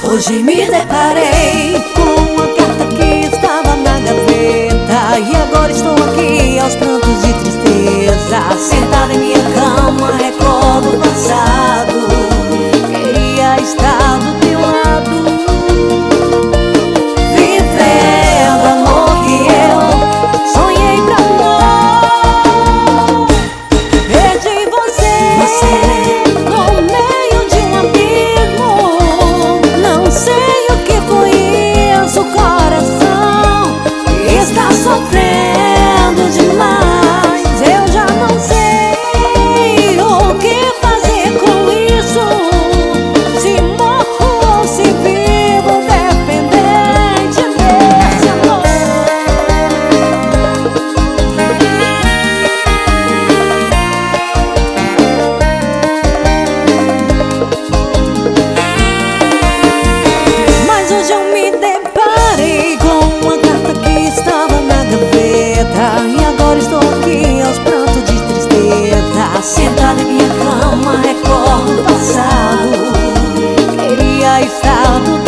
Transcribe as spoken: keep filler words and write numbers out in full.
Hoje me deparei com uma carta que estava na gaveta, e agora estou aqui aos prantos de tristeza. Sentada em minha cama, recordo o passado. Queria estar do teu lado, vivendo o amor que eu sonhei pra amor. Perdi você, você no meio de um abismo. Não sei o que foi isso, o coração está sofrendo demais. Eu já não sei o que fazer com isso. Se morro ou se vivo, dependente desse amor. Mas hoje eu me deparei com uma carta que estava na gaveta, e agora estou aqui aos prantos de tristeza. Sentada em minha cama, recordo o passado. Queria estar do